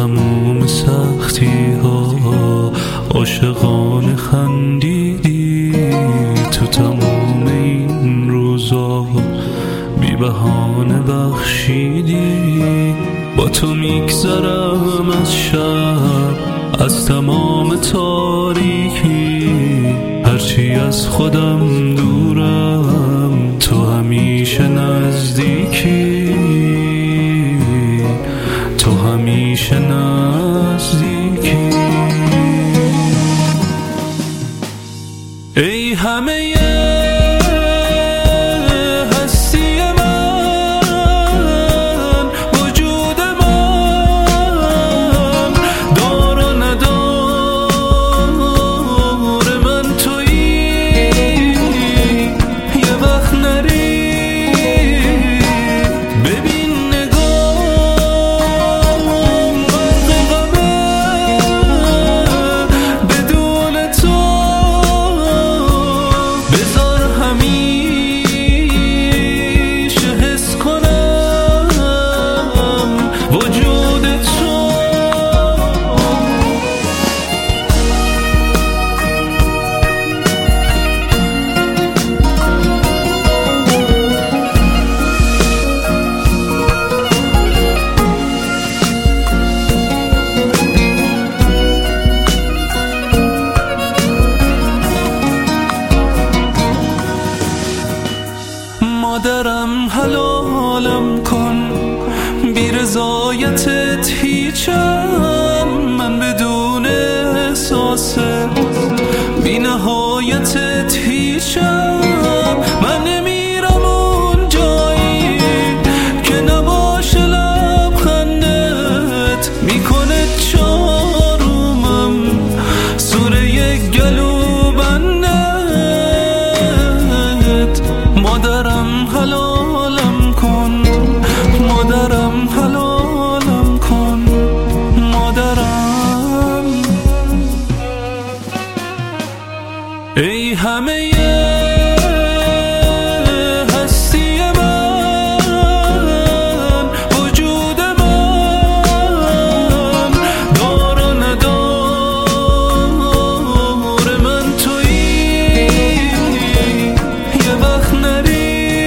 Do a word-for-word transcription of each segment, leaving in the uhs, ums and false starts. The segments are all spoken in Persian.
تموم سختی ها عاشقانه خندیدی، تو تموم این روزا بی بهانه بخشیدی. با تو میگذرم از شب، از تمام تاریکی، هرچی از خودم دورم تو همیشه نزدیکی، تو همیشه نزدیکی. ای همه مادرم حلالم کن، بی رضایتت هیچم، من بدون احساس بی نهایتت هیچم. من نمیرم اون جایی که نباشه لبخندت میکنه چارومم سوره گلو بندت. مادرم حلالم کن، مادرم حلالم کن، مادرم. ای همه هستی من، وجود من، دار و ندار من تویی، یه وقت نری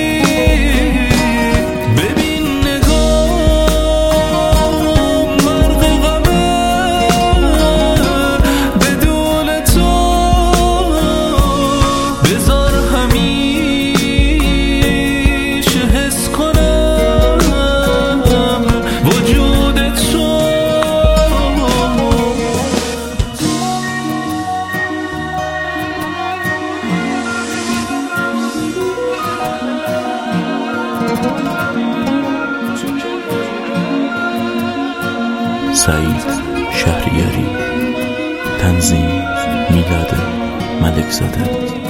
سعید شهریاری، تنظیم میلاد ملکزاده.